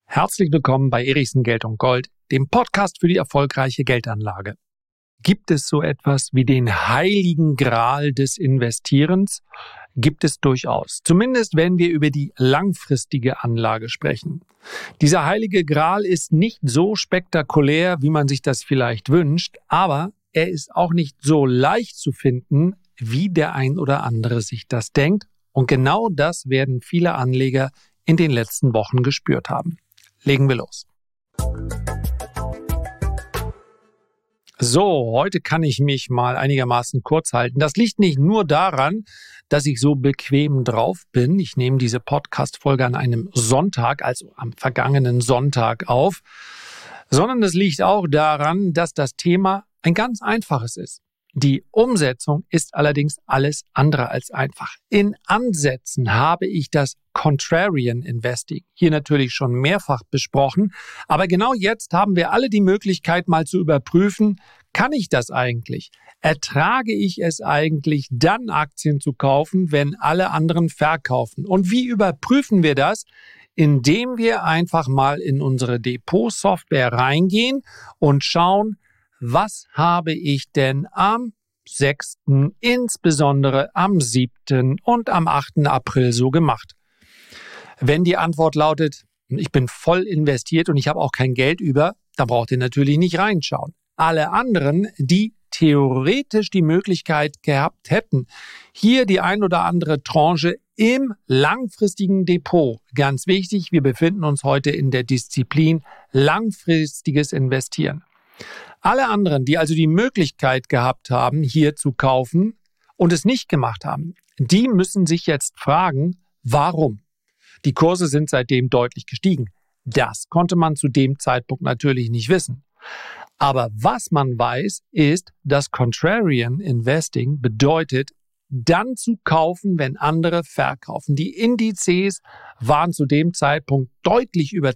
Herzlich willkommen bei Erichsen Geld und Gold, dem Podcast für die erfolgreiche Geldanlage. Gibt es so etwas wie den heiligen Gral des Investierens? Gibt es durchaus. Zumindest wenn wir über die langfristige Anlage sprechen. Dieser heilige Gral ist nicht so spektakulär, wie man sich das vielleicht wünscht, aber er ist auch nicht so leicht zu finden, wie der ein oder andere sich das denkt. Und genau das werden viele Anleger in den letzten Wochen gespürt haben. Legen wir los. So, heute kann ich mich mal einigermaßen kurz halten. Das liegt nicht nur daran, dass ich so bequem drauf bin. Ich nehme diese Podcast-Folge an einem Sonntag, also am vergangenen Sonntag auf, sondern es liegt auch daran, dass das Thema ein ganz einfaches ist. Die Umsetzung ist allerdings alles andere als einfach. In Ansätzen habe ich das Contrarian Investing hier natürlich schon mehrfach besprochen, aber genau jetzt haben wir alle die Möglichkeit, mal zu überprüfen, kann ich das eigentlich? Ertrage ich es eigentlich, dann Aktien zu kaufen, wenn alle anderen verkaufen? Und wie überprüfen wir das? Indem wir einfach mal in unsere Depot-Software reingehen und schauen, was habe ich denn am 6., insbesondere am 7. und am 8. April so gemacht? Wenn die Antwort lautet, ich bin voll investiert und ich habe auch kein Geld über, dann braucht ihr natürlich nicht reinschauen. Alle anderen, die theoretisch die Möglichkeit gehabt hätten, hier die ein oder andere Tranche im langfristigen Depot. Ganz wichtig, wir befinden uns heute in der Disziplin langfristiges Investieren. Alle anderen, die also die Möglichkeit gehabt haben, hier zu kaufen und es nicht gemacht haben, die müssen sich jetzt fragen, warum? Die Kurse sind seitdem deutlich gestiegen. Das konnte man zu dem Zeitpunkt natürlich nicht wissen. Aber was man weiß, ist, dass Contrarian Investing bedeutet, dann zu kaufen, wenn andere verkaufen. Die Indizes waren zu dem Zeitpunkt deutlich über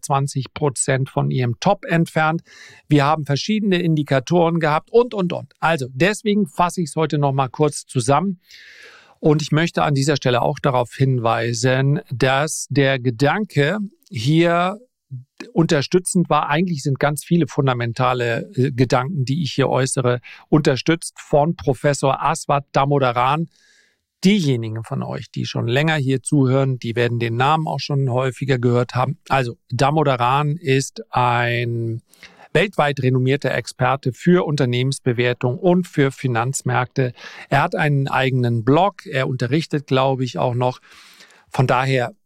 20% von ihrem Top entfernt. Wir haben verschiedene Indikatoren gehabt und. Also deswegen fasse ich es heute noch mal kurz zusammen. Und ich möchte an dieser Stelle auch darauf hinweisen, dass der Gedanke hier unterstützend war. Eigentlich sind ganz viele fundamentale Gedanken, die ich hier äußere, unterstützt von Professor Aswath Damodaran. Diejenigen von euch, die schon länger hier zuhören, die werden den Namen auch schon häufiger gehört haben. Also Damodaran ist ein weltweit renommierter Experte für Unternehmensbewertung und für Finanzmärkte. Er hat einen eigenen Blog, er unterrichtet, glaube ich, auch noch. Von daher,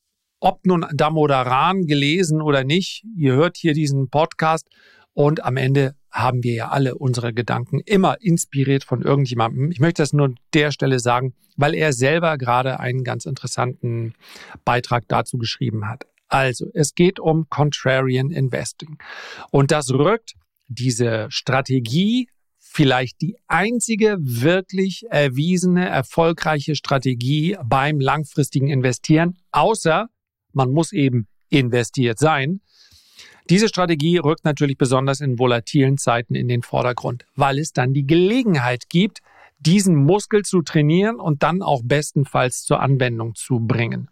ob nun Damodaran gelesen oder nicht, ihr hört hier diesen Podcast und am Ende haben wir ja alle unsere Gedanken immer inspiriert von irgendjemandem. Ich möchte das nur an der Stelle sagen, weil er selber gerade einen ganz interessanten Beitrag dazu geschrieben hat. Also, es geht um Contrarian Investing. Und das rückt diese Strategie, vielleicht die einzige wirklich erwiesene, erfolgreiche Strategie beim langfristigen Investieren, außer man muss eben investiert sein. Diese Strategie rückt natürlich besonders in volatilen Zeiten in den Vordergrund, weil es dann die Gelegenheit gibt, diesen Muskel zu trainieren und dann auch bestenfalls zur Anwendung zu bringen.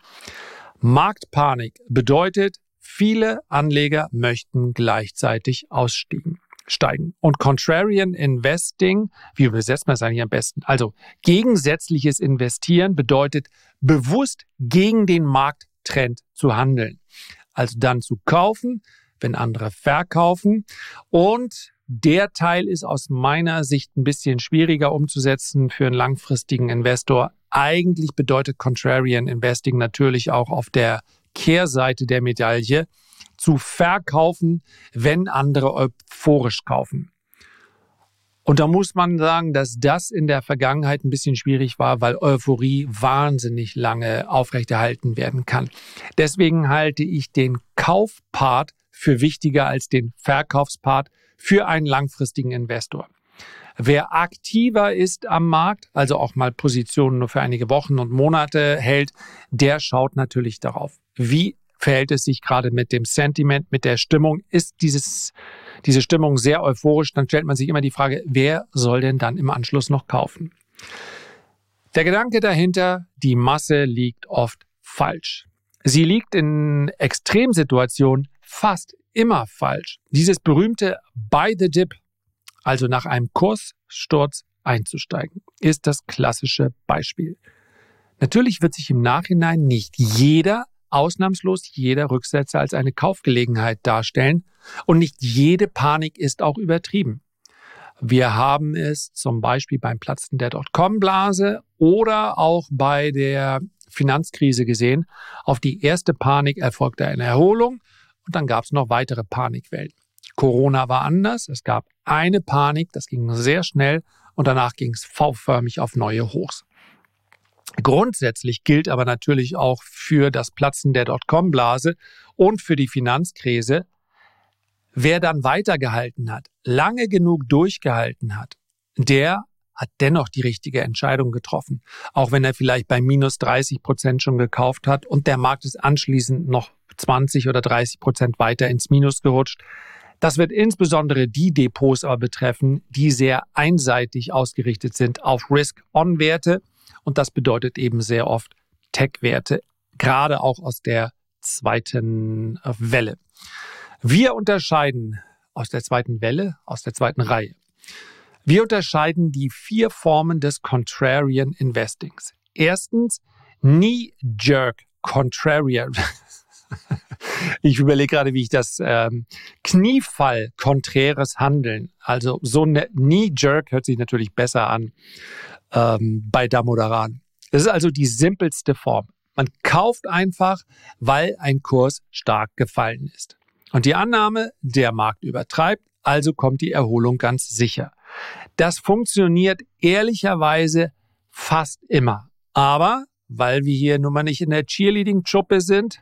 Marktpanik bedeutet, viele Anleger möchten gleichzeitig aussteigen. Und Contrarian Investing, wie übersetzt man das eigentlich am besten? Also gegensätzliches Investieren bedeutet, bewusst gegen den Markttrend zu handeln. Also dann zu kaufen, wenn andere verkaufen. Und der Teil ist aus meiner Sicht ein bisschen schwieriger umzusetzen für einen langfristigen Investor. Eigentlich bedeutet Contrarian Investing natürlich auch auf der Kehrseite der Medaille zu verkaufen, wenn andere euphorisch kaufen. Und da muss man sagen, dass das in der Vergangenheit ein bisschen schwierig war, weil Euphorie wahnsinnig lange aufrechterhalten werden kann. Deswegen halte ich den Kaufpart für wichtiger als den Verkaufspart für einen langfristigen Investor. Wer aktiver ist am Markt, also auch mal Positionen nur für einige Wochen und Monate hält, der schaut natürlich darauf, wie verhält es sich gerade mit dem Sentiment, mit der Stimmung. Ist diese Stimmung sehr euphorisch, dann stellt man sich immer die Frage, wer soll denn dann im Anschluss noch kaufen? Der Gedanke dahinter, die Masse liegt oft falsch. Sie liegt in Extremsituationen fast immer falsch. Dieses berühmte Buy the Dip, also nach einem Kurssturz einzusteigen, ist das klassische Beispiel. Natürlich wird sich im Nachhinein nicht ausnahmslos jeder Rücksetzer als eine Kaufgelegenheit darstellen und nicht jede Panik ist auch übertrieben. Wir haben es zum Beispiel beim Platzen der Dotcom-Blase oder auch bei der Finanzkrise gesehen. Auf die erste Panik erfolgte eine Erholung und dann gab es noch weitere Panikwellen. Corona war anders. Es gab eine Panik, das ging sehr schnell und danach ging es V-förmig auf neue Hochs. Grundsätzlich gilt aber natürlich auch für das Platzen der Dotcom-Blase und für die Finanzkrise, wer dann weitergehalten hat, lange genug durchgehalten hat, der hat dennoch die richtige Entscheidung getroffen. Auch wenn er vielleicht bei minus 30% schon gekauft hat und der Markt ist anschließend noch 20 oder 30% weiter ins Minus gerutscht. Das wird insbesondere die Depots aber betreffen, die sehr einseitig ausgerichtet sind auf Risk-On-Werte. Und das bedeutet eben sehr oft Tech-Werte, gerade auch aus der zweiten Welle. Wir unterscheiden aus der zweiten Welle, aus der zweiten Reihe. Wir unterscheiden die 4 Formen des Contrarian Investings. Erstens, Knee-Jerk Contrarian. Ich überlege gerade, wie ich das Kniefall-konträres Handeln. Also so eine Knee-Jerk hört sich natürlich besser an bei Damodaran. Das ist also die simpelste Form. Man kauft einfach, weil ein Kurs stark gefallen ist. Und die Annahme, der Markt übertreibt, also kommt die Erholung ganz sicher. Das funktioniert ehrlicherweise fast immer. Aber, weil wir hier nun mal nicht in der Cheerleading-Truppe sind,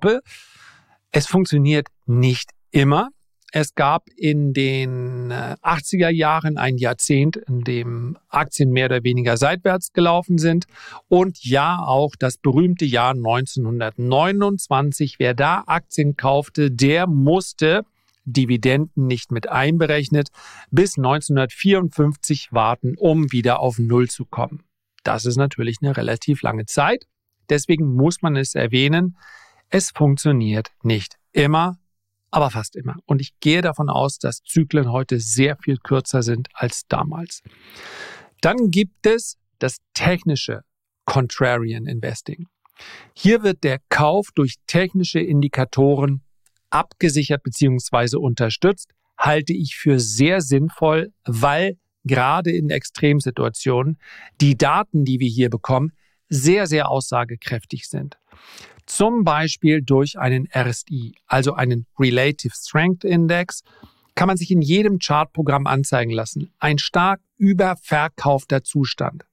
es funktioniert nicht immer. Es gab in den 80er Jahren ein Jahrzehnt, in dem Aktien mehr oder weniger seitwärts gelaufen sind. Und ja, auch das berühmte Jahr 1929. Wer da Aktien kaufte, der musste Dividenden nicht mit einberechnet bis 1954 warten, um wieder auf Null zu kommen. Das ist natürlich eine relativ lange Zeit. Deswegen muss man es erwähnen. Es funktioniert nicht immer, aber fast immer. Und ich gehe davon aus, dass Zyklen heute sehr viel kürzer sind als damals. Dann gibt es das technische Contrarian Investing. Hier wird der Kauf durch technische Indikatoren abgesichert bzw. unterstützt, halte ich für sehr sinnvoll, weil gerade in Extremsituationen die Daten, die wir hier bekommen, sehr, sehr aussagekräftig sind. Zum Beispiel durch einen RSI, also einen Relative Strength Index, kann man sich in jedem Chartprogramm anzeigen lassen. Ein stark überverkaufter Zustand.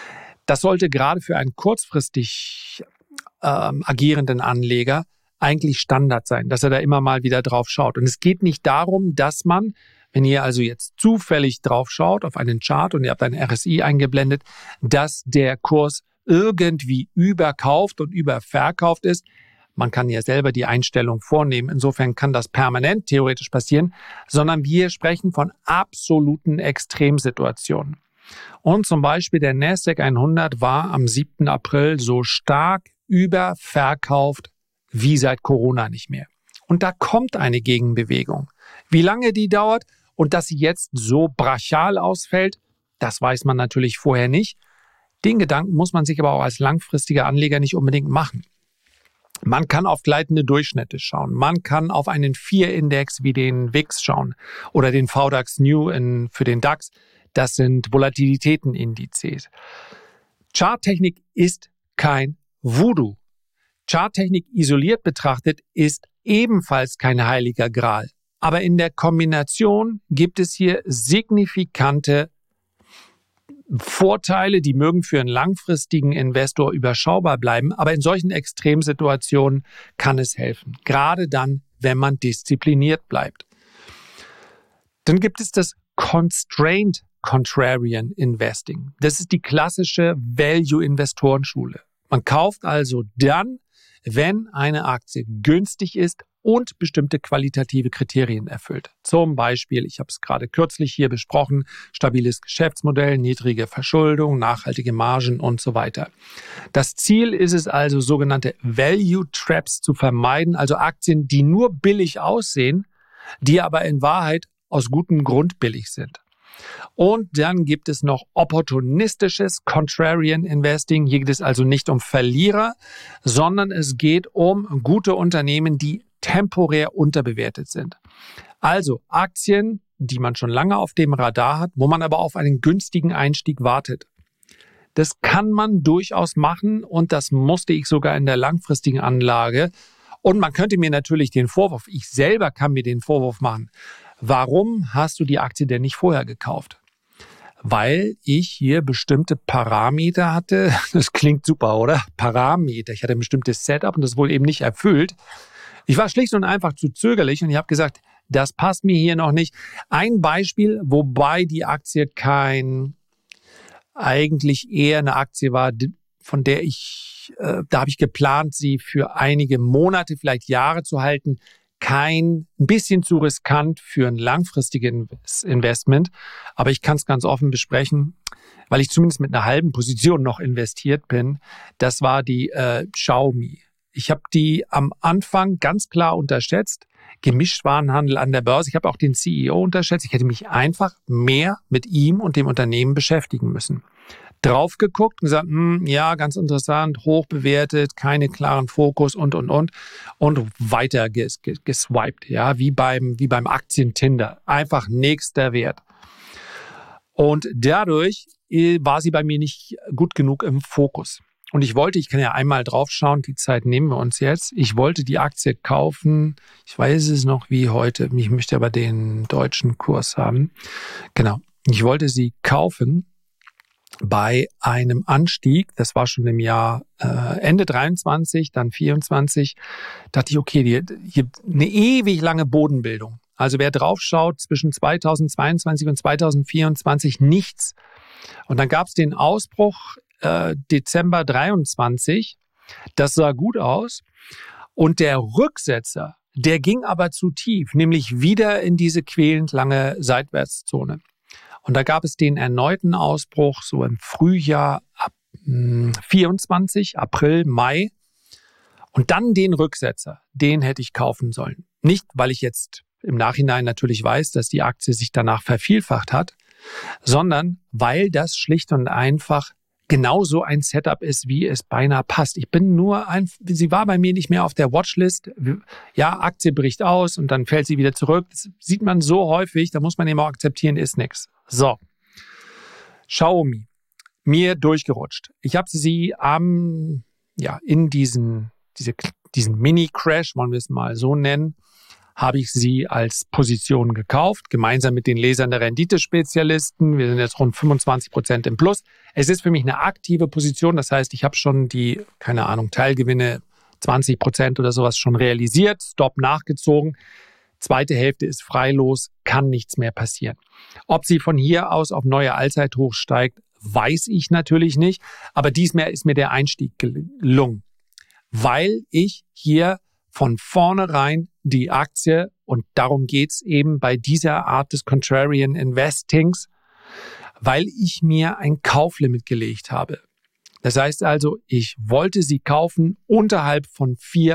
Das sollte gerade für einen kurzfristig agierenden Anleger eigentlich Standard sein, dass er da immer mal wieder drauf schaut. Und es geht nicht darum, dass man, wenn ihr also jetzt zufällig drauf schaut auf einen Chart und ihr habt einen RSI eingeblendet, dass der Kurs irgendwie überkauft und überverkauft ist. Man kann ja selber die Einstellung vornehmen. Insofern kann das permanent theoretisch passieren, sondern wir sprechen von absoluten Extremsituationen. Und zum Beispiel der Nasdaq 100 war am 7. April so stark überverkauft wie seit Corona nicht mehr. Und da kommt eine Gegenbewegung. Wie lange die dauert und dass sie jetzt so brachial ausfällt, das weiß man natürlich vorher nicht. Den Gedanken muss man sich aber auch als langfristiger Anleger nicht unbedingt machen. Man kann auf gleitende Durchschnitte schauen. Man kann auf einen 4-Index wie den VIX schauen oder den VDAX New für den DAX. Das sind Volatilitätenindizes. Charttechnik ist kein Voodoo. Charttechnik isoliert betrachtet ist ebenfalls kein heiliger Gral. Aber in der Kombination gibt es hier signifikante Vorteile, die mögen für einen langfristigen Investor überschaubar bleiben, aber in solchen Extremsituationen kann es helfen. Gerade dann, wenn man diszipliniert bleibt. Dann gibt es das Constrained Contrarian Investing. Das ist die klassische Value-Investorenschule. Man kauft also dann, wenn eine Aktie günstig ist und bestimmte qualitative Kriterien erfüllt. Zum Beispiel, ich habe es gerade kürzlich hier besprochen, stabiles Geschäftsmodell, niedrige Verschuldung, nachhaltige Margen und so weiter. Das Ziel ist es also, sogenannte Value Traps zu vermeiden, also Aktien, die nur billig aussehen, die aber in Wahrheit aus gutem Grund billig sind. Und dann gibt es noch opportunistisches Contrarian Investing. Hier geht es also nicht um Verlierer, sondern es geht um gute Unternehmen, die temporär unterbewertet sind. Also Aktien, die man schon lange auf dem Radar hat, wo man aber auf einen günstigen Einstieg wartet. Das kann man durchaus machen und das musste ich sogar in der langfristigen Anlage. Und man könnte mir natürlich ich selber kann mir den Vorwurf machen, warum hast du die Aktie denn nicht vorher gekauft? Weil ich hier bestimmte Parameter hatte. Das klingt super, oder? Parameter. Ich hatte ein bestimmtes Setup und das wohl eben nicht erfüllt. Ich war schlicht und einfach zu zögerlich und ich habe gesagt, das passt mir hier noch nicht. Ein Beispiel, wobei die Aktie eigentlich eher eine Aktie war, von der da habe ich geplant, sie für einige Monate, vielleicht Jahre zu halten. Ein bisschen zu riskant für ein langfristiges Investment. Aber ich kann es ganz offen besprechen, weil ich zumindest mit einer halben Position noch investiert bin. Das war die Xiaomi. Ich habe die am Anfang ganz klar unterschätzt. Gemischtwarenhandel an der Börse. Ich habe auch den CEO unterschätzt. Ich hätte mich einfach mehr mit ihm und dem Unternehmen beschäftigen müssen. Drauf geguckt und gesagt, ja, ganz interessant, hoch bewertet, keine klaren Fokus und weiter geswiped, ja, wie beim Aktien-Tinder. Einfach nächster Wert. Und dadurch war sie bei mir nicht gut genug im Fokus. Und ich kann ja einmal drauf schauen, die Zeit nehmen wir uns jetzt. Ich wollte die Aktie kaufen, ich weiß es noch wie heute, ich möchte aber den deutschen Kurs haben. Genau, ich wollte sie kaufen bei einem Anstieg, das war schon im Jahr Ende 23, dann 24, dachte ich, okay, hier eine ewig lange Bodenbildung. Also wer drauf schaut, zwischen 2022 und 2024 nichts. Und dann gab es den Ausbruch Dezember 23, das sah gut aus. Und der Rücksetzer, der ging aber zu tief, nämlich wieder in diese quälend lange Seitwärtszone. Und da gab es den erneuten Ausbruch so im Frühjahr ab 24, April, Mai. Und dann den Rücksetzer, den hätte ich kaufen sollen. Nicht, weil ich jetzt im Nachhinein natürlich weiß, dass die Aktie sich danach vervielfacht hat, sondern weil das schlicht und einfach genauso ein Setup ist, wie es beinahe passt. Sie war bei mir nicht mehr auf der Watchlist. Ja, Aktie bricht aus und dann fällt sie wieder zurück. Das sieht man so häufig, da muss man eben auch akzeptieren, ist nichts. So, Xiaomi, mir durchgerutscht. Ich habe sie in diesen Mini-Crash, wollen wir es mal so nennen, habe ich sie als Position gekauft, gemeinsam mit den Lesern der Renditespezialisten. Wir sind jetzt rund 25% im Plus. Es ist für mich eine aktive Position, das heißt, ich habe schon die, Teilgewinne 20% oder sowas schon realisiert, Stop nachgezogen. Zweite Hälfte ist freilos, kann nichts mehr passieren. Ob sie von hier aus auf neue Allzeithoch steigt, weiß ich natürlich nicht, aber diesmal ist mir der Einstieg gelungen, weil ich hier von vornherein die Aktie, und darum geht's eben bei dieser Art des Contrarian Investings, weil ich mir ein Kauflimit gelegt habe. Das heißt also, ich wollte sie kaufen unterhalb von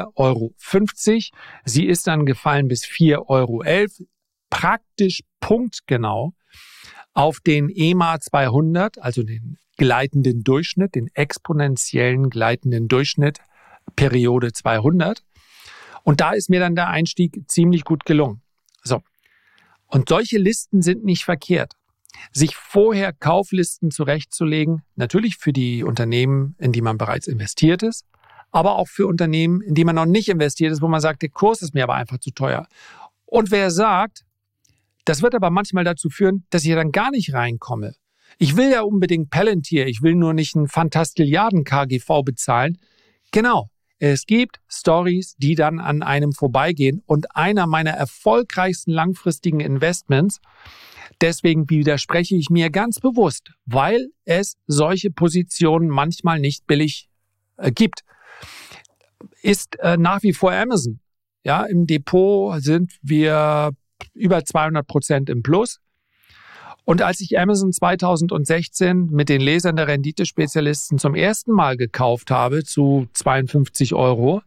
4,50 €. Sie ist dann gefallen bis 4,11 €, praktisch punktgenau auf den EMA 200, also den gleitenden Durchschnitt, den exponentiellen gleitenden Durchschnitt, Periode 200. Und da ist mir dann der Einstieg ziemlich gut gelungen. So. Und solche Listen sind nicht verkehrt. Sich vorher Kauflisten zurechtzulegen, natürlich für die Unternehmen, in die man bereits investiert ist, aber auch für Unternehmen, in die man noch nicht investiert ist, wo man sagt, der Kurs ist mir aber einfach zu teuer. Und wer sagt, das wird aber manchmal dazu führen, dass ich dann gar nicht reinkomme. Ich will ja unbedingt Palantir, ich will nur nicht einen Fantastilliarden KGV bezahlen. Genau. Es gibt Stories, die dann an einem vorbeigehen, und einer meiner erfolgreichsten langfristigen Investments, deswegen widerspreche ich mir ganz bewusst, weil es solche Positionen manchmal nicht billig gibt. ist nach wie vor Amazon. Ja, im Depot sind wir über 200% im Plus. Und als ich Amazon 2016 mit den Lesern der Renditespezialisten zum ersten Mal gekauft habe zu 52 Euro,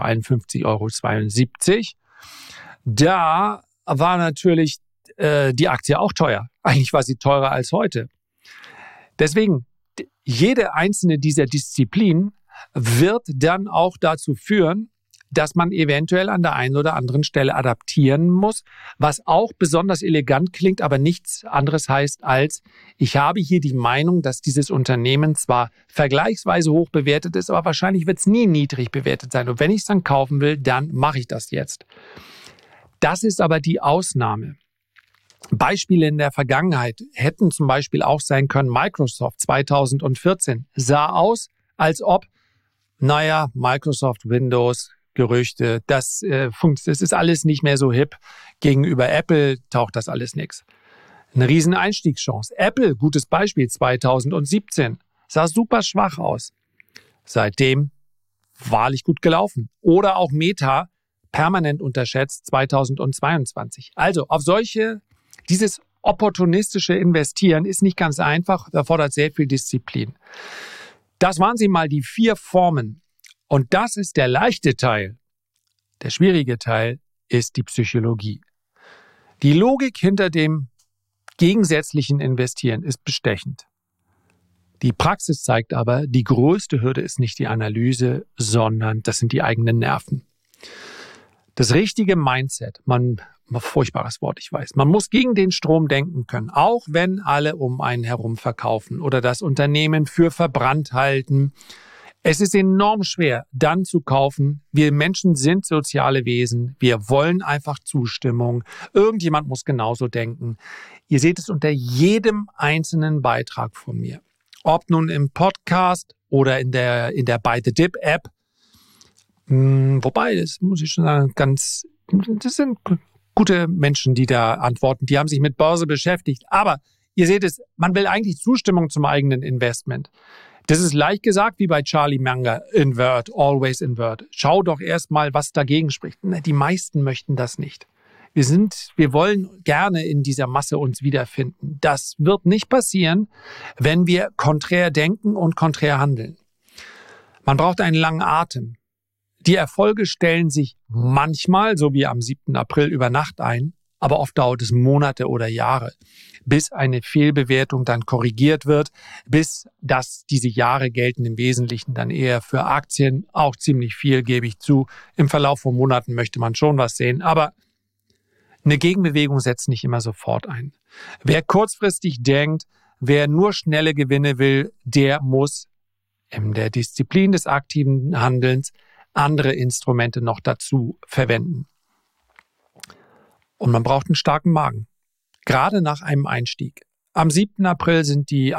52,72 Euro, da war natürlich die Aktie auch teuer. Eigentlich war sie teurer als heute. Deswegen, jede einzelne dieser Disziplinen wird dann auch dazu führen, dass man eventuell an der einen oder anderen Stelle adaptieren muss, was auch besonders elegant klingt, aber nichts anderes heißt als, ich habe hier die Meinung, dass dieses Unternehmen zwar vergleichsweise hoch bewertet ist, aber wahrscheinlich wird es nie niedrig bewertet sein. Und wenn ich es dann kaufen will, dann mache ich das jetzt. Das ist aber die Ausnahme. Beispiele in der Vergangenheit hätten zum Beispiel auch sein können, Microsoft 2014 sah aus, als ob, Microsoft Windows, Gerüchte, das ist alles nicht mehr so hip. Gegenüber Apple taucht das alles nichts. Eine riesen Einstiegschance. Apple, gutes Beispiel, 2017, sah super schwach aus. Seitdem wahrlich gut gelaufen. Oder auch Meta, permanent unterschätzt, 2022. Also auf dieses opportunistische Investieren ist nicht ganz einfach, erfordert sehr viel Disziplin. Das waren sie mal die 4 Formen. Und das ist der leichte Teil. Der schwierige Teil ist die Psychologie. Die Logik hinter dem gegensätzlichen Investieren ist bestechend. Die Praxis zeigt aber, die größte Hürde ist nicht die Analyse, sondern das sind die eigenen Nerven. Das richtige Mindset, furchtbares Wort, ich weiß. Man muss gegen den Strom denken können, auch wenn alle um einen herum verkaufen oder das Unternehmen für verbrannt halten. Es ist enorm schwer, dann zu kaufen. Wir Menschen sind soziale Wesen. Wir wollen einfach Zustimmung. Irgendjemand muss genauso denken. Ihr seht es unter jedem einzelnen Beitrag von mir. Ob nun im Podcast oder in der Buy the Dip App. Wobei, das muss ich schon sagen, das sind gute Menschen, die da antworten. Die haben sich mit Börse beschäftigt. Aber ihr seht es, man will eigentlich Zustimmung zum eigenen Investment. Das ist leicht gesagt, wie bei Charlie Munger, invert, always invert. Schau doch erstmal, was dagegen spricht. Die meisten möchten das nicht. Wir wollen gerne in dieser Masse uns wiederfinden. Das wird nicht passieren, wenn wir konträr denken und konträr handeln. Man braucht einen langen Atem. Die Erfolge stellen sich manchmal, so wie am 7. April, über Nacht ein, aber oft dauert es Monate oder Jahre, bis eine Fehlbewertung dann korrigiert wird, bis diese Jahre gelten im Wesentlichen dann eher für Aktien, auch ziemlich viel, gebe ich zu. Im Verlauf von Monaten möchte man schon was sehen, aber eine Gegenbewegung setzt nicht immer sofort ein. Wer kurzfristig denkt, wer nur schnelle Gewinne will, der muss in der Disziplin des aktiven Handelns andere Instrumente noch dazu verwenden. Und man braucht einen starken Magen. Gerade nach einem Einstieg. Am 7. April sind die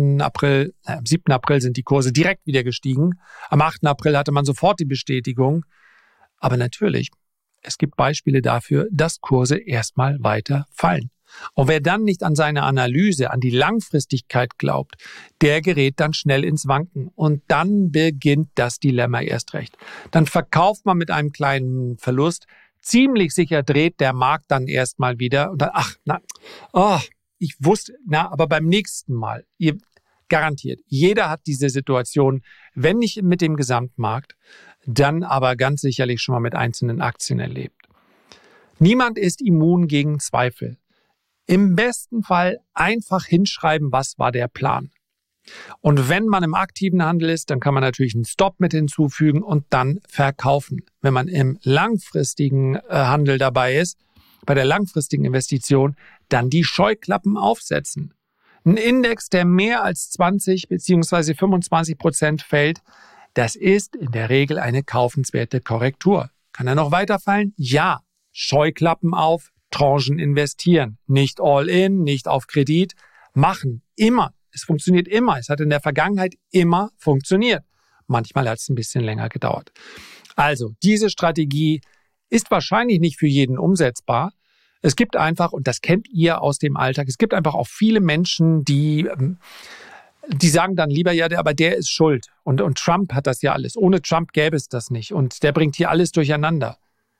Kurse direkt wieder gestiegen. Am 8. April hatte man sofort die Bestätigung. Aber natürlich, es gibt Beispiele dafür, dass Kurse erstmal weiter fallen. Und wer dann nicht an seine Analyse, an die Langfristigkeit glaubt, der gerät dann schnell ins Wanken. Und dann beginnt das Dilemma erst recht. Dann verkauft man mit einem kleinen Verlust. Ziemlich sicher dreht der Markt dann erstmal wieder. Und dann, ich wusste, aber beim nächsten Mal, garantiert, jeder hat diese Situation, wenn nicht mit dem Gesamtmarkt, dann aber ganz sicherlich schon mal mit einzelnen Aktien erlebt. Niemand ist immun gegen Zweifel. Im besten Fall einfach hinschreiben, was war der Plan. Und wenn man im aktiven Handel ist, dann kann man natürlich einen Stop mit hinzufügen und dann verkaufen. Wenn man im langfristigen Handel dabei ist, bei der langfristigen Investition, dann die Scheuklappen aufsetzen. Ein Index, der mehr als 20 bzw. 25% fällt, das ist in der Regel eine kaufenswerte Korrektur. Kann er noch weiterfallen? Ja. Scheuklappen auf, Tranchen investieren. Nicht all in, nicht auf Kredit. Machen. Immer. Es funktioniert immer. Es hat in der Vergangenheit immer funktioniert. Manchmal hat es ein bisschen länger gedauert. Also, diese Strategie ist wahrscheinlich nicht für jeden umsetzbar. Es gibt einfach, und das kennt ihr aus dem Alltag, es gibt einfach auch viele Menschen, die Die sagen dann lieber, ja, aber der ist schuld. Und Trump hat das ja alles. Ohne Trump gäbe es das nicht. Und der bringt hier alles durcheinander.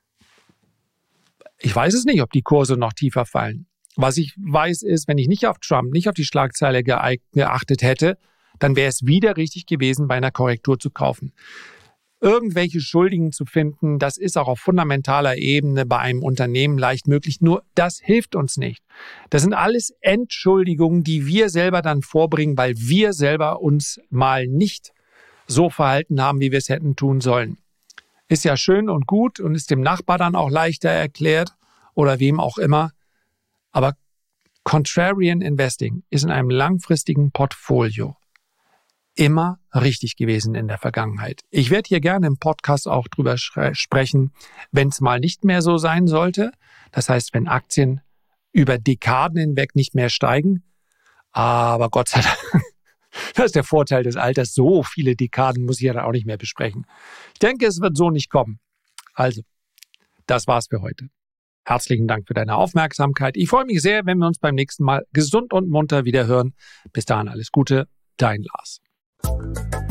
Ich weiß es nicht, ob die Kurse noch tiefer fallen. Was ich weiß ist, wenn ich nicht auf Trump, nicht auf die Schlagzeile geachtet hätte, dann wäre es wieder richtig gewesen, bei einer Korrektur zu kaufen. Irgendwelche Schuldigen zu finden, das ist auch auf fundamentaler Ebene bei einem Unternehmen leicht möglich. Nur das hilft uns nicht. Das sind alles Entschuldigungen, die wir selber dann vorbringen, weil wir selber uns mal nicht so verhalten haben, wie wir es hätten tun sollen. Ist ja schön und gut und ist dem Nachbar dann auch leichter erklärt oder wem auch immer. Aber Contrarian Investing ist in einem langfristigen Portfolio immer richtig gewesen in der Vergangenheit. Ich werde hier gerne im Podcast auch drüber sprechen, wenn es mal nicht mehr so sein sollte. Das heißt, wenn Aktien über Dekaden hinweg nicht mehr steigen. Aber Gott sei Dank, das ist der Vorteil des Alters. So viele Dekaden muss ich ja dann auch nicht mehr besprechen. Ich denke, es wird so nicht kommen. Also, das war's für heute. Herzlichen Dank für deine Aufmerksamkeit. Ich freue mich sehr, wenn wir uns beim nächsten Mal gesund und munter wieder hören. Bis dahin alles Gute, dein Lars.